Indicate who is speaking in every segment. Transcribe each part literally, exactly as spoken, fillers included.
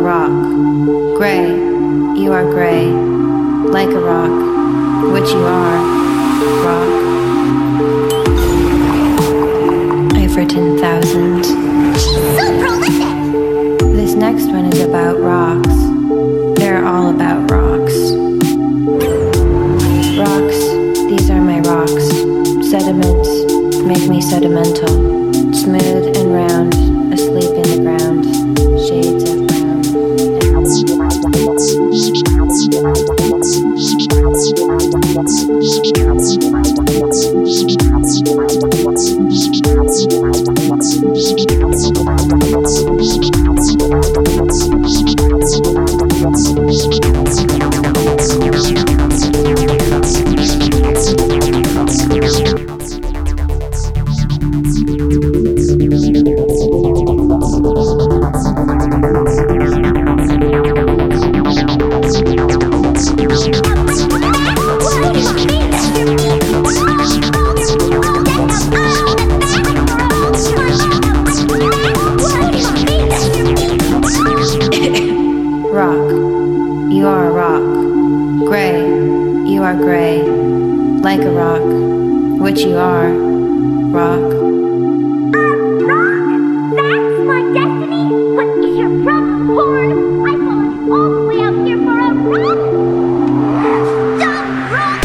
Speaker 1: rock. Gray, you are gray, like a rock, which you are, rock. I've written thousands.
Speaker 2: So prolific!
Speaker 1: This next one is about rocks. They're all about rocks. Rocks, these are my rocks. Sediments make me sedimental. Smooth and round, asleep in the ground. Shades of brown. Rock, you are a rock. Gray, you are gray, like a rock, which you are, rock.
Speaker 2: A rock? That's my destiny? What is your problem, horn? I followed you all the way out here for a rock? Stop, rock!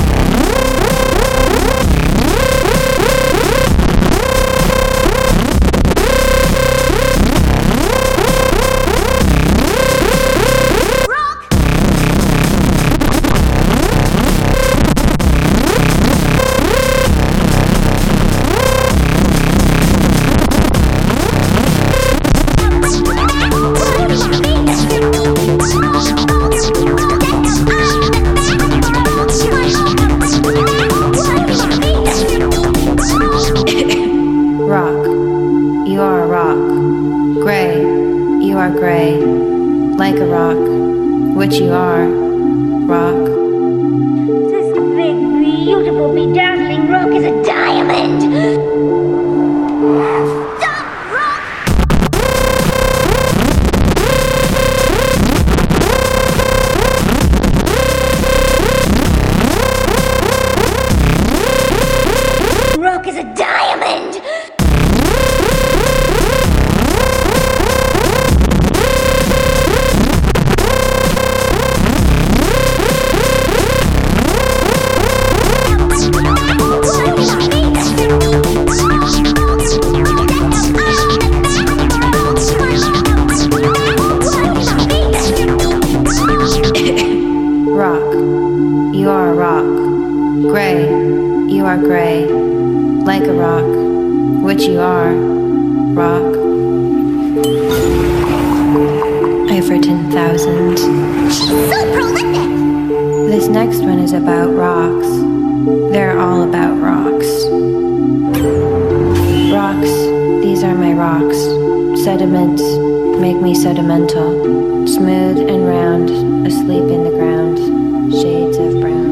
Speaker 1: Rock, you are a rock. Gray, you are gray, like a rock, which you are, rock.
Speaker 2: This big, beautiful, bedazzling rock is a diamond! Stop, rock! Rock is a diamond!
Speaker 1: Rock, you are a rock. Gray, you are gray, like a rock, which you are, rock. I've written thousands.
Speaker 2: So prolific!
Speaker 1: This next one is about rocks. They're all about rocks. Rocks, these are my rocks. Sediments make me sedimental. Smooth and round, asleep in the ground. Shades of brown.